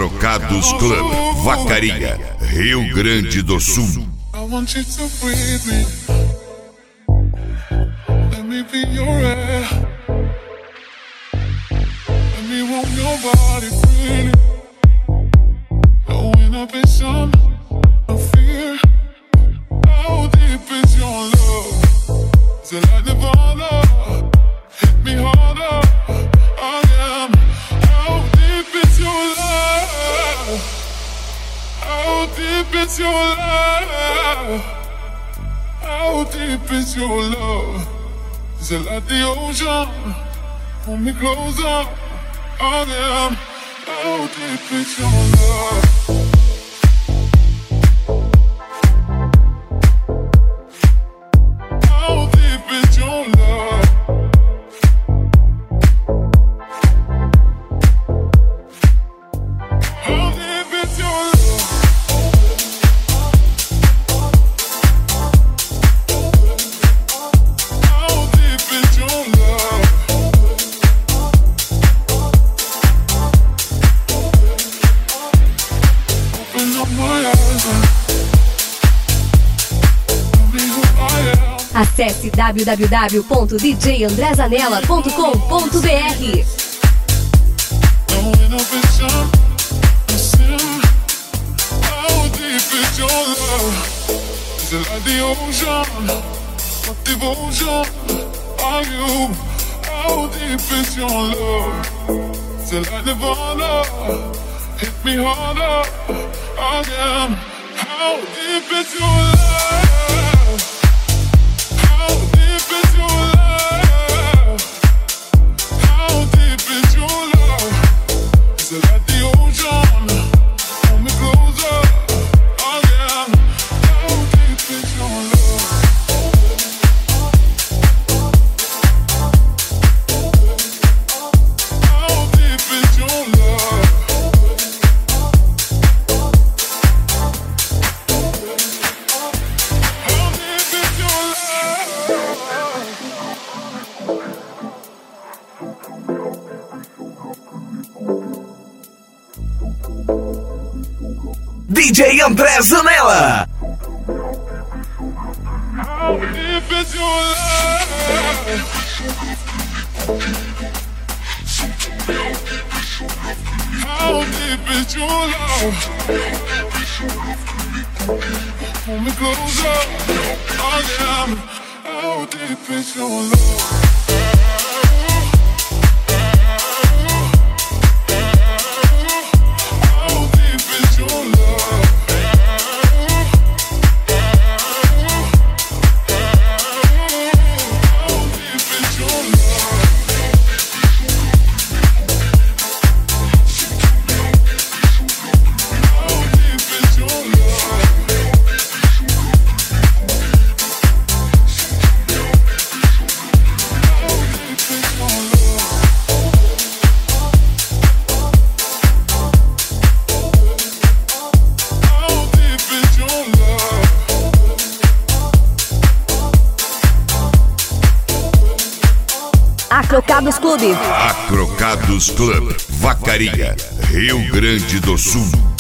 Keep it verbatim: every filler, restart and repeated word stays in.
Acrocados Club, Vacaria, Rio Grande do Sul. I want you to breathe me. Let me be your air. Let me roam your body freely. No inhibition, no fear. How deep is your love? Till I never hit me harder. I am. How deep is your love? How deep is your love? How deep is your love? Is it like the ocean? Hold me closer. I am. How deep is your love? How deep is your love? How deep is your love? How deep is your love? Open up my eyes and tell me who I am. Acesse w w w ponto d j andré zanella ponto com ponto b r. No inhibition, no sin. How deep is your love? Is it like the ocean? What devotion are you? How deep is your love? Is it like Nirvana? Hit me harder. I am. How deep is your love? How deep is your love? How deep is your love? Is it like the ocean? Hold me closer. I am. How deep is your love? How deep is your love? How deep is your love? D J André Zanella. How deep is your love? How deep is your love? Hold me closer. I am. How deep is your love? How deep is your love? How deep is your love? How deep is your love? How deep is your love? How deep is your love? Acrocados Clube. Acrocados Club, Vacaria, Rio Grande do Sul.